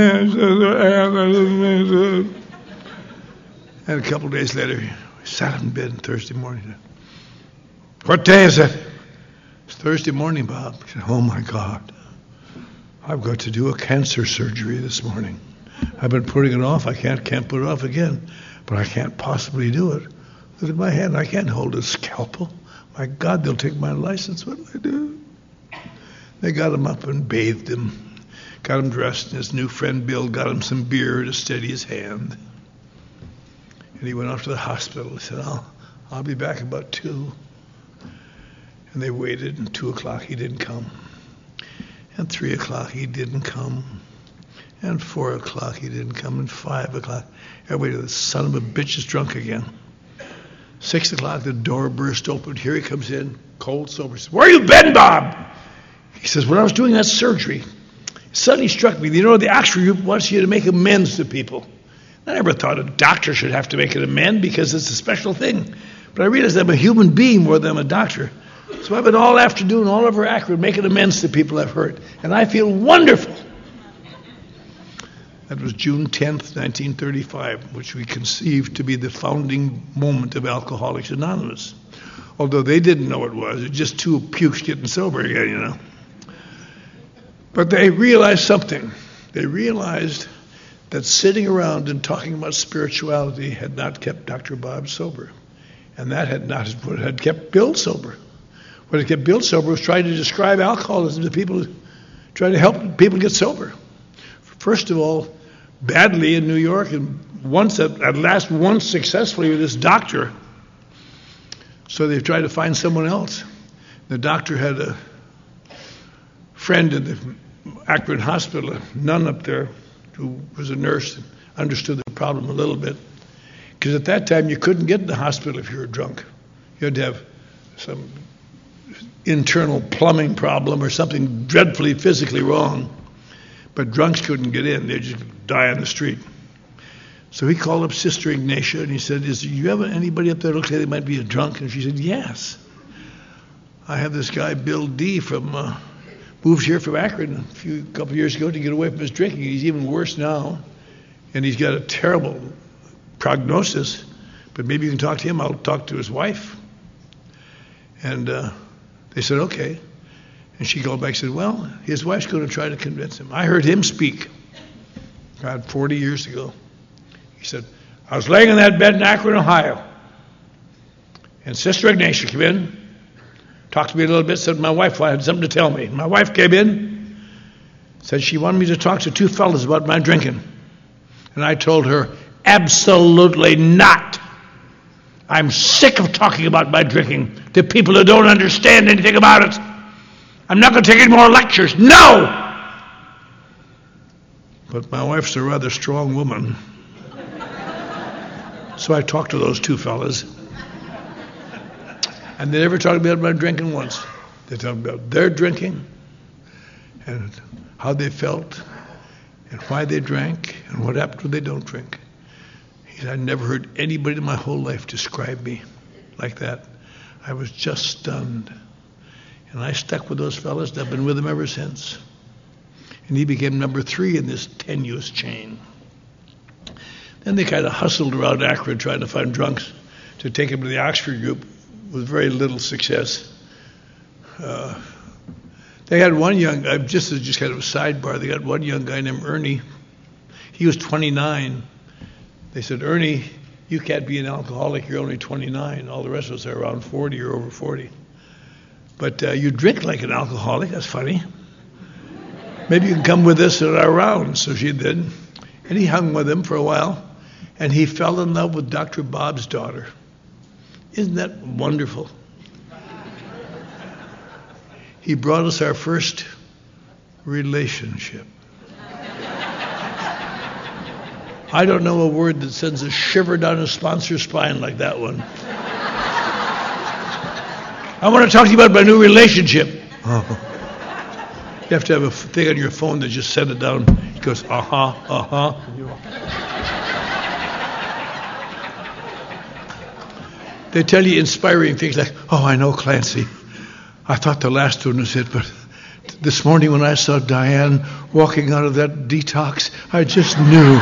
And a couple of days later, he sat in bed on Thursday morning. "What day is it?" "It's Thursday morning, Bob." He said, "Oh, my God. I've got to do a cancer surgery this morning. I've been putting it off. I can't put it off again. But I can't possibly do it. Look at my hand. I can't hold a scalpel. My God, they'll take my license. What do I do?" They got him up and bathed him, got him dressed, and his new friend Bill got him some beer to steady his hand. And he went off to the hospital. He said, I'll be back about 2. And they waited, and 2 o'clock he didn't come. And 3 o'clock he didn't come. And 4 o'clock he didn't come. And 5 o'clock. Everybody, the son of a bitch is drunk again. 6 o'clock, the door burst open. Here he comes in, cold sober. He says, "Where you been, Bob?" He says, "When I was doing that surgery, it suddenly struck me, the Oxford group wants you to make amends to people. I never thought a doctor should have to make an amend because it's a special thing. But I realized I'm a human being more than I'm a doctor. So I've been all afternoon, all over Akron, making amends to people I've hurt. And I feel wonderful." That was June 10th, 1935, which we conceived to be the founding moment of Alcoholics Anonymous. Although they didn't know it was. It was just 2 pukes getting sober again, But they realized something. They realized that sitting around and talking about spirituality had not kept Dr. Bob sober. And that had not what had kept Bill sober. What had kept Bill sober was trying to describe alcoholism to people, trying to help people get sober. First of all, badly in New York, and once at last once successfully with this doctor. So they tried to find someone else. The doctor had a friend in the Akron hospital, a nun up there, who was a nurse and understood the problem a little bit. Because at that time, you couldn't get in the hospital if you were drunk. You had to have some internal plumbing problem or something dreadfully physically wrong. But drunks couldn't get in. They'd just die on the street. So he called up Sister Ignatia and he said, do you have anybody up there that looks like they might be a drunk? And she said, yes. I have this guy, Bill D. moved here from Akron a couple of years ago to get away from his drinking. He's even worse now. And he's got a terrible prognosis. But maybe you can talk to him. I'll talk to his wife. And they said, okay. And she called back and said, well, his wife's going to try to convince him. I heard him speak, God, 40 years ago. He said, I was laying in that bed in Akron, Ohio. And Sister Ignatia came in, talked to me a little bit, said my wife had something to tell me. My wife came in, said she wanted me to talk to two fellas about my drinking. And I told her, absolutely not. I'm sick of talking about my drinking to people who don't understand anything about it. I'm not going to take any more lectures. No! But my wife's a rather strong woman. So I talked to those two fellas. And they never talked about my drinking once. They talked about their drinking and how they felt and why they drank and what happened when they don't drink. He said, I never heard anybody in my whole life describe me like that. I was just stunned. And I stuck with those fellas, and I've been with them ever since. And he became number 3 in this tenuous chain. Then they kind of hustled around Akron trying to find drunks to take him to the Oxford group with very little success. They had one young guy, just kind of a sidebar, they got one young guy named Ernie. He was 29. They said, Ernie, you can't be an alcoholic, you're only 29. All the rest of us are around 40 or over 40. But you drink like an alcoholic, that's funny. Maybe you can come with us at our rounds. So she did. And he hung with him for a while. And he fell in love with Dr. Bob's daughter. Isn't that wonderful? He brought us our first relationship. I don't know a word that sends a shiver down a sponsor's spine like that one. I want to talk to you about my new relationship. Oh. You have to have a thing on your phone that just send it down. It goes, They tell you inspiring things like, oh, I know, Clancy. I thought the last one was it, but this morning when I saw Diane walking out of that detox, I just knew.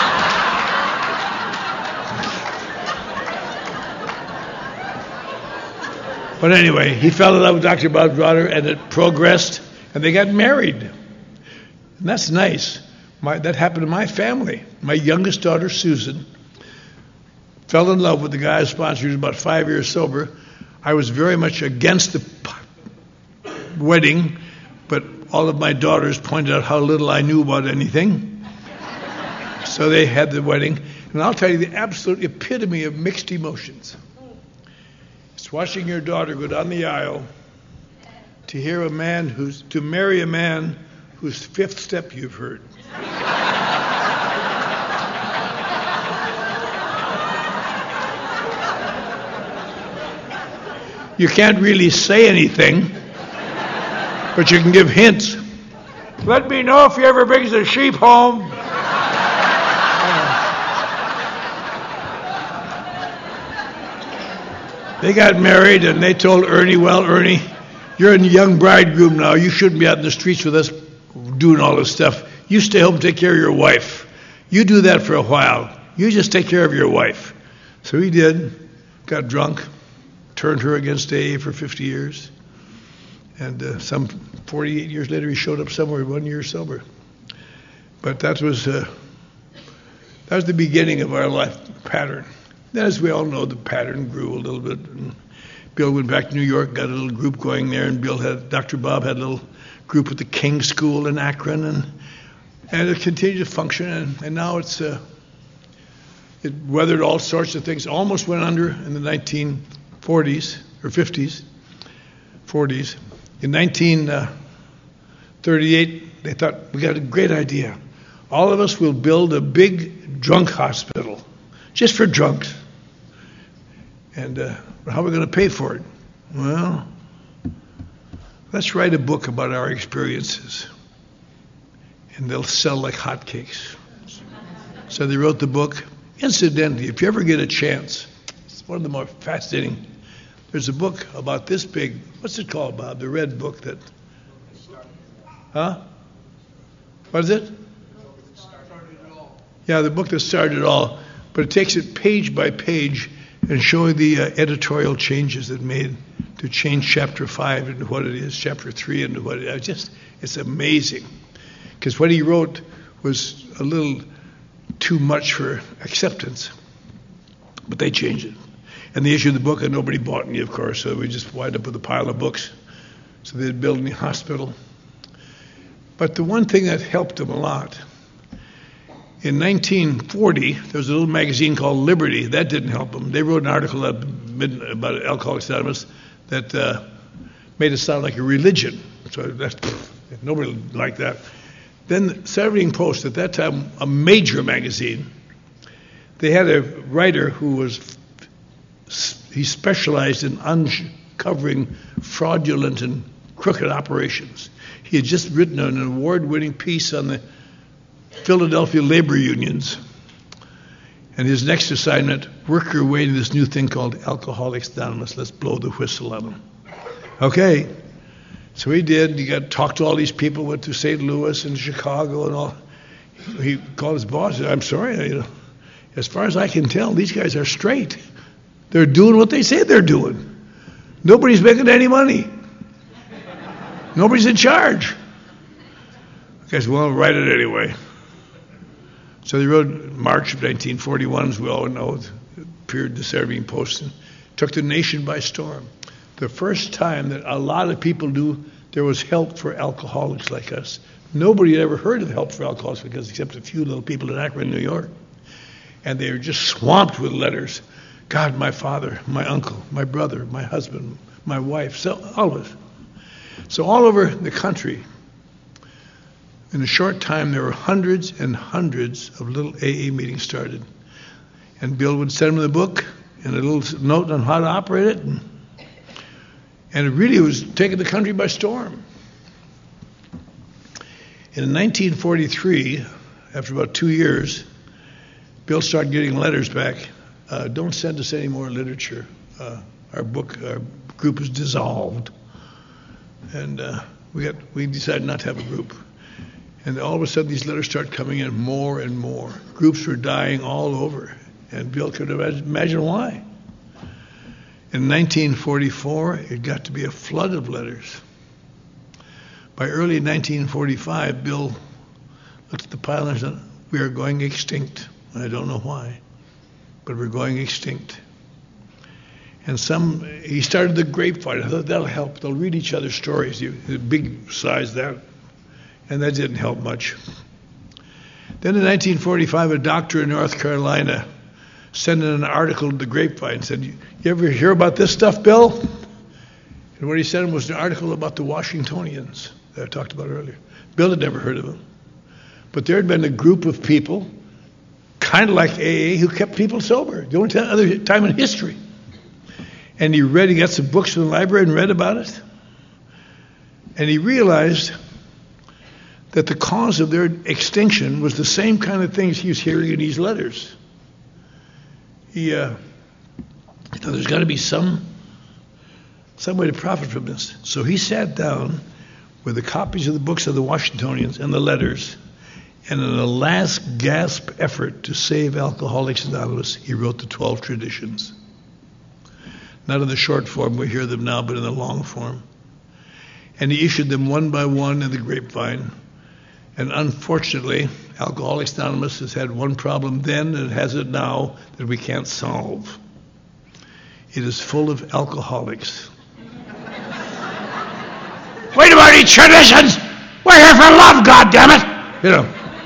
But anyway, he fell in love with Dr. Bob's daughter, and it progressed, and they got married. And that's nice. That happened to my family. My youngest daughter, Susan, fell in love with the guy who sponsored. He was about 5 years sober. I was very much against the wedding, but all of my daughters pointed out how little I knew about anything. So they had the wedding. And I'll tell you the absolute epitome of mixed emotions. It's watching your daughter go down the aisle to marry a man whose fifth step you've heard. You can't really say anything, but you can give hints. Let me know if he ever brings a sheep home. They got married, and they told Ernie, well, Ernie, you're a young bridegroom now. You shouldn't be out in the streets with us doing all this stuff. You stay home and take care of your wife. You do that for a while. You just take care of your wife. So he did, got drunk, turned her against AA for 50 years. And some 48 years later, he showed up somewhere 1 year sober. But that was the beginning of our life pattern. Then, as we all know, the pattern grew a little bit. And Bill went back to New York, got a little group going there, and Dr. Bob had a little group at the King School in Akron, and it continued to function. And now it weathered all sorts of things. Almost went under in the 1940s or 50s, 40s. In 1938, they thought, we got a great idea. All of us will build a big drunk hospital, just for drunks. And how are we going to pay for it? Well, let's write a book about our experiences. And they'll sell like hotcakes. So they wrote the book. Incidentally, if you ever get a chance, it's one of the more fascinating. There's a book about this big. What's it called, Bob? The red book that. Huh? What is it? Yeah, the book that started it all. But it takes it page by page and showing the editorial changes that made to change chapter 5 into what it is, chapter 3 into what it is. It's amazing. Because what he wrote was a little too much for acceptance. But they changed it. And they issued the book, and nobody bought any, of course, so we just wind up with a pile of books. So they'd build me a hospital. But the one thing that helped them a lot, in 1940, there was a little magazine called Liberty. That didn't help them. They wrote an article about Alcoholics Anonymous that made it sound like a religion. So nobody liked that. Then the Saturday Evening Post, at that time a major magazine, they had a writer who he specialized in uncovering fraudulent and crooked operations. He had just written an award-winning piece on the Philadelphia labor unions. And his next assignment, work your way to this new thing called Alcoholics Anonymous. Let's blow the whistle on them. Okay. So he did. He got talked to all these people, went to St. Louis and Chicago and all. He called his boss and said, I'm sorry, as far as I can tell, these guys are straight. They're doing what they say they're doing. Nobody's making any money. Nobody's in charge. I said, well, write it anyway. So they wrote March of 1941, as we all know, it appeared in the Saturday Evening Post, and took the nation by storm. The first time that a lot of people knew there was help for alcoholics like us. Nobody had ever heard of help for alcoholics like us except a few little people in Akron, New York. And they were just swamped with letters. God, my father, my uncle, my brother, my husband, my wife, so all of us. So all over the country, in a short time, there were hundreds and hundreds of little AA meetings started. And Bill would send them the book and a little note on how to operate it. And it really was taking the country by storm. In 1943, after about 2 years, Bill started getting letters back. Don't send us any more literature. Our group is dissolved. And we decided not to have a group. And all of a sudden, these letters start coming in more and more. Groups were dying all over. And Bill could imagine why. In 1944, it got to be a flood of letters. By early 1945, Bill looked at the pile and said, we are going extinct. I don't know why, but we're going extinct. And he started the grapevine. I thought that'll help. They'll read each other's stories. The big size that. And that didn't help much. Then in 1945, a doctor in North Carolina sent in an article to the grapevine and said, you ever hear about this stuff, Bill? And what he sent him was an article about the Washingtonians that I talked about earlier. Bill had never heard of them. But there had been a group of people, kind of like AA, who kept people sober. The only other time in history. And he got some books from the library and read about it. And he realized that the cause of their extinction was the same kind of things he was hearing in these letters. There's got to be some way to profit from this. So he sat down with the copies of the books of the Washingtonians and the letters, and in a last gasp effort to save Alcoholics Anonymous, he wrote the 12 traditions. Not in the short form, we hear them now, but in the long form. And he issued them one by one in the grapevine. And unfortunately, Alcoholics Anonymous has had one problem then and it has it now that we can't solve. It is full of alcoholics. Wait about each traditions! We're here for love, goddammit!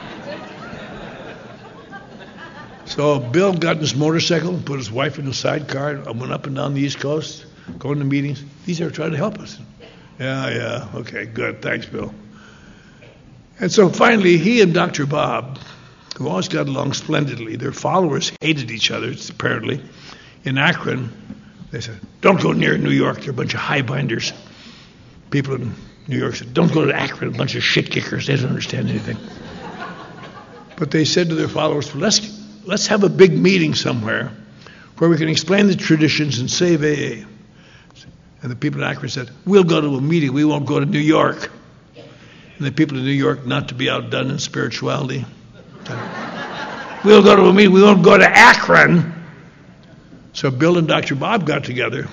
So Bill got in his motorcycle and put his wife in the sidecar and went up and down the East Coast, going to meetings. These are trying to help us. Yeah, okay, good. Thanks, Bill. And so finally, he and Dr. Bob who always got along splendidly. Their followers hated each other, apparently. In Akron, they said, don't go near New York. They're a bunch of highbinders. People in New York said, don't go to Akron, a bunch of shit kickers. They don't understand anything. But they said to their followers, let's have a big meeting somewhere where we can explain the traditions and save AA. And the people in Akron said, we'll go to a meeting. We won't go to New York. And the people in New York, not to be outdone in spirituality, said, we'll go to a meeting. We won't go to Akron. So Bill and Dr. Bob got together.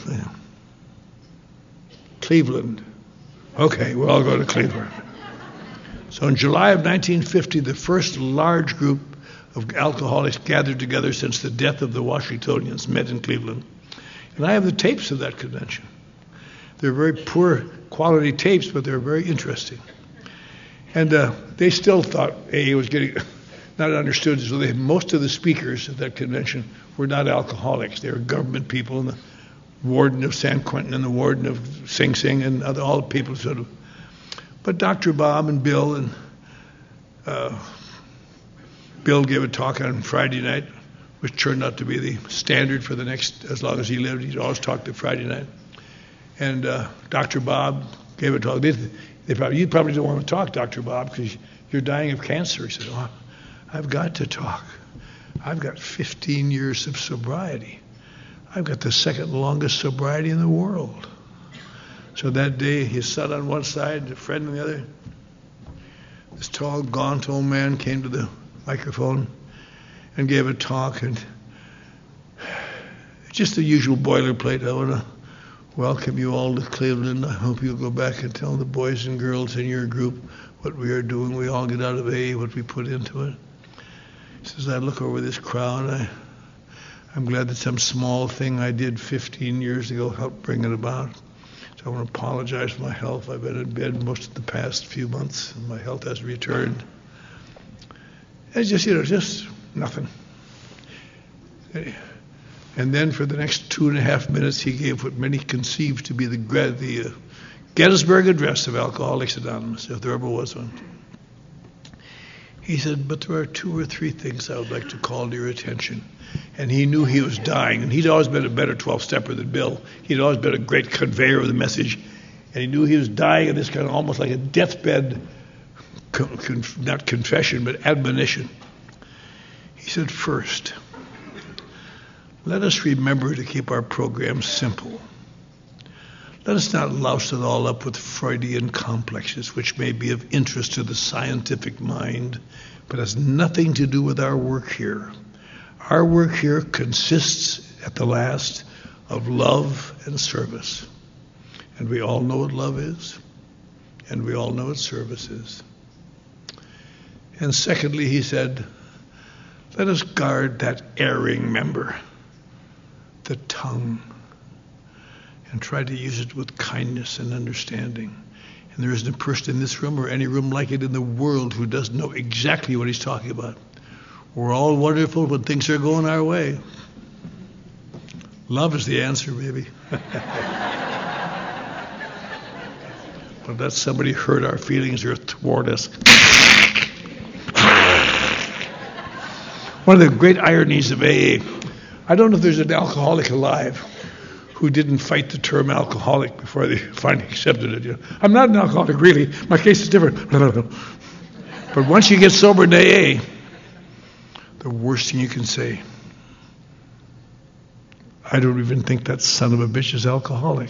Cleveland. Okay, we'll all go to Cleveland. So in July of 1950, the first large group of alcoholics gathered together since the death of the Washingtonians met in Cleveland. And I have the tapes of that convention. They're very poor quality tapes, but they're very interesting. And they still thought AA was getting not understood. So most of the speakers at that convention were not alcoholics. They were government people, and the warden of San Quentin and the warden of Sing Sing and all the people sort of. But Dr. Bob and Bill and Bill gave a talk on Friday night, which turned out to be the standard for the next, as long as he lived. He'd always talk to Friday night. And Dr. Bob gave a talk. You probably don't want to talk, Dr. Bob, because you're dying of cancer. He said, oh, I've got to talk. I've got 15 years of sobriety. I've got the second longest sobriety in the world. So that day, his son on one side, a friend on the other. This tall, gaunt old man came to the microphone and gave a talk, and just the usual boilerplate. I want to welcome you all to Cleveland. I hope you'll go back and tell the boys and girls in your group what we are doing. We all get out of AA, what we put into it. He says, I look over this crowd. I'm glad that some small thing I did 15 years ago helped bring it about. So I want to apologize for my health. I've been in bed most of the past few months, and my health has returned. It's just, just nothing. And then for the next 2.5 minutes, he gave what many conceived to be the Gettysburg Address of Alcoholics Anonymous, if there ever was one. He said, but there are 2 or 3 things I would like to call to your attention. And he knew he was dying, and he'd always been a better 12-stepper than Bill. He'd always been a great conveyor of the message, and he knew he was dying in this kind of almost like a deathbed, not confession, but admonition. He said, first, let us remember to keep our programs simple. Let us not louse it all up with Freudian complexes, which may be of interest to the scientific mind, but has nothing to do with our work here. Our work here consists, at the last, of love and service. And we all know what love is, and we all know what service is. And secondly, he said, let us guard that erring member, the tongue, and try to use it with kindness and understanding. And there isn't a person in this room or any room like it in the world who doesn't know exactly what he's talking about. We're all wonderful when things are going our way. Love is the answer, baby. But let somebody hurt our feelings or thwart us. One of the great ironies of AA, I don't know if there's an alcoholic alive who didn't fight the term alcoholic before they finally accepted it. I'm not an alcoholic, really. My case is different. But once you get sober in AA, the worst thing you can say, I don't even think that son of a bitch is alcoholic.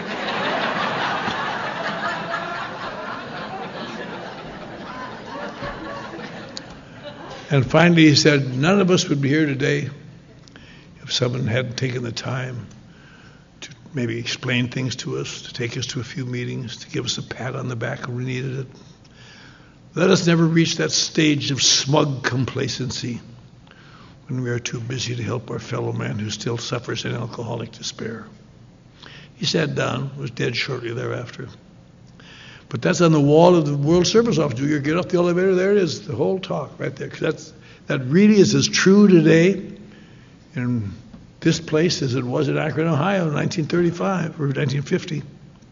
And finally he said, none of us would be here today if someone hadn't taken the time to maybe explain things to us, to take us to a few meetings, to give us a pat on the back when we needed it. Let us never reach that stage of smug complacency when we are too busy to help our fellow man who still suffers in alcoholic despair. He sat down, was dead shortly thereafter. But that's on the wall of the World Service Office. You get off the elevator, there it is, the whole talk right there. Because that really is as true today in this place as it was in Akron, Ohio in 1935 or 1950.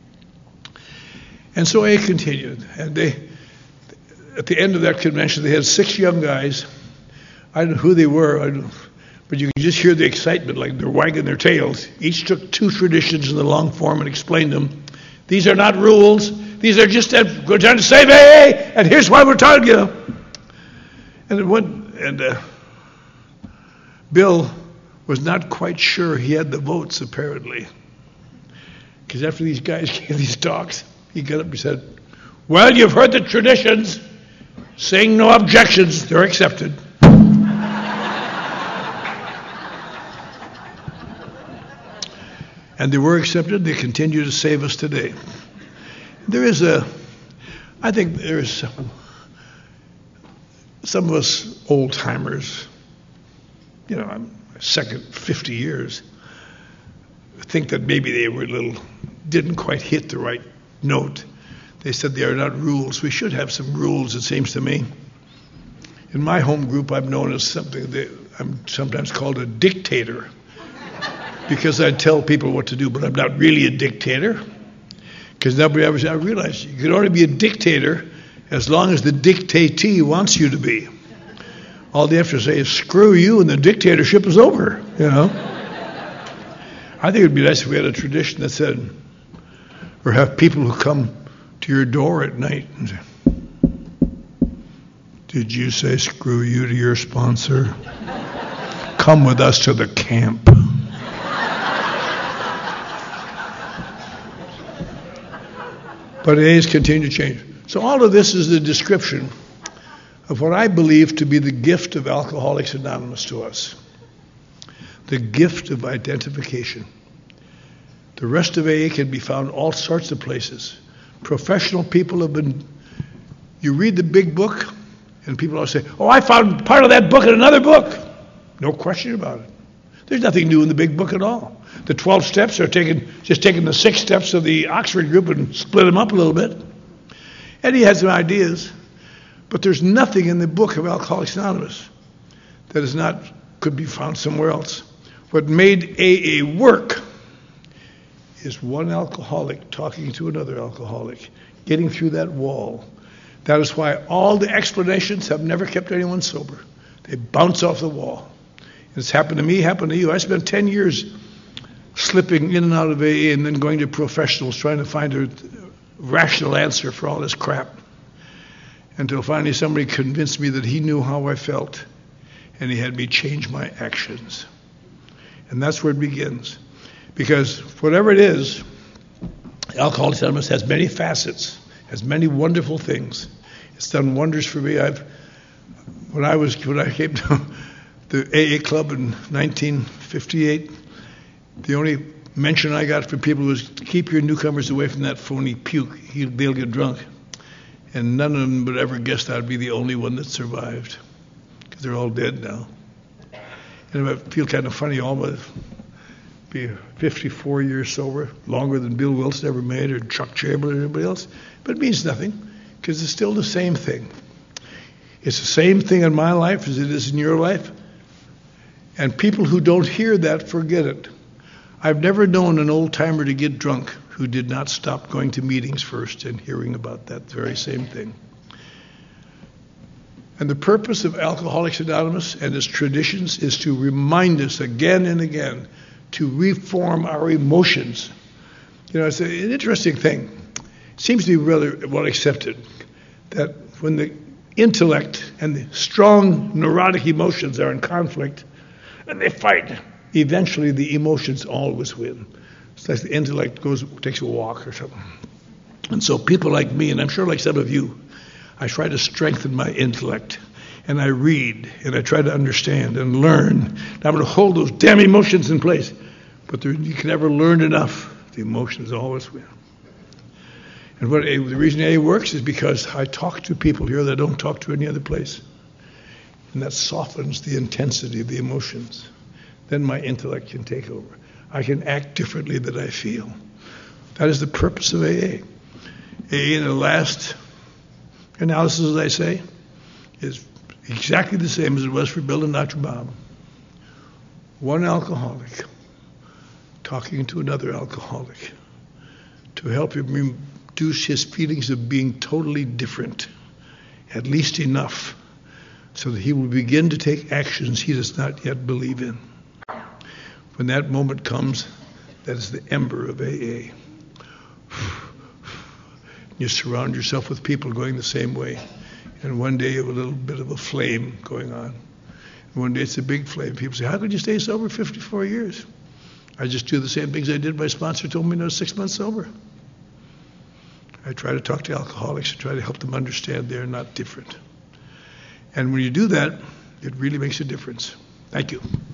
And so AA continued. And at the end of that convention, they had 6 young guys I don't know who they were, but you can just hear the excitement, like they're wagging their tails. Each took two traditions in the long form and explained them. These are not rules. These are just we're trying to save AA, and here's why we're talking, you know. And Bill was not quite sure he had the votes, apparently. Because after these guys gave these talks, he got up and said, well, you've heard the traditions. Saying no objections, they're accepted. And they were accepted. They continue to save us today. I think there's some of us old timers, you know, I'm second 50 years, think that maybe they didn't quite hit the right note. They said they are not rules. We should have some rules, it seems to me. In my home group, I'm known as something that I'm sometimes called a dictator because I tell people what to do, but I'm not really a dictator. Because nobody ever said, I realize you can only be a dictator as long as the dictatee wants you to be. All they have to say is, screw you, and the dictatorship is over, you know. I think it would be nice if we had a tradition that said, or have people who come to your door at night and say, did you say screw you to your sponsor? Come with us to the camp. But AA's continue to change. So all of this is a description of what I believe to be the gift of Alcoholics Anonymous to us. The gift of identification. The rest of AA can be found all sorts of places. Professional people you read the big book, and people always say, oh, I found part of that book in another book. No question about it. There's nothing new in the big book at all. The 12 steps are just taking the 6 steps of the Oxford group and split them up a little bit. And he had some ideas, but there's nothing in the book of Alcoholics Anonymous that could be found somewhere else. What made AA work is one alcoholic talking to another alcoholic, getting through that wall. That is why all the explanations have never kept anyone sober. They bounce off the wall. It's happened to me, happened to you. I spent 10 years slipping in and out of AA and then going to professionals trying to find a rational answer for all this crap. Until finally somebody convinced me that he knew how I felt and he had me change my actions. And that's where it begins. Because whatever it is, Alcoholics Anonymous has many facets, has many wonderful things. It's done wonders for me. When I came to the AA club in 1958, the only mention I got from people was, keep your newcomers away from that phony puke. They'll get drunk. And none of them would ever guess I'd be the only one that survived, because they're all dead now. And I feel kind of funny, almost be 54 years sober, longer than Bill Wilson ever made, or Chuck Chamberlain, or anybody else. But it means nothing, because it's still the same thing. It's the same thing in my life as it is in your life. And people who don't hear that forget it. I've never known an old-timer to get drunk who did not stop going to meetings first and hearing about that very same thing. And the purpose of Alcoholics Anonymous and its traditions is to remind us again and again to reform our emotions. You know, it's an interesting thing. It seems to be rather well accepted that when the intellect and the strong neurotic emotions are in conflict and they fight, eventually the emotions always win. It's like the intellect takes a walk or something. And so people like me, and I'm sure like some of you, I try to strengthen my intellect. And I read, and I try to understand and learn. And I'm going to hold those damn emotions in place. But you can never learn enough. The emotions always win. And the reason AA works is because I talk to people here that I don't talk to any other place. And that softens the intensity of the emotions. Then my intellect can take over. I can act differently than I feel. That is the purpose of AA. AA, in the last analysis, as I say, is exactly the same as it was for Bill and Dr. Bob. One alcoholic talking to another alcoholic to help him reduce his feelings of being totally different, at least enough, so that he will begin to take actions he does not yet believe in. When that moment comes, that is the ember of AA. You surround yourself with people going the same way. And one day you have a little bit of a flame going on. And one day it's a big flame. People say, how could you stay sober 54 years? I just do the same things I did. My sponsor told me when I was 6 months sober. I try to talk to alcoholics and try to help them understand they're not different. And when you do that, it really makes a difference. Thank you.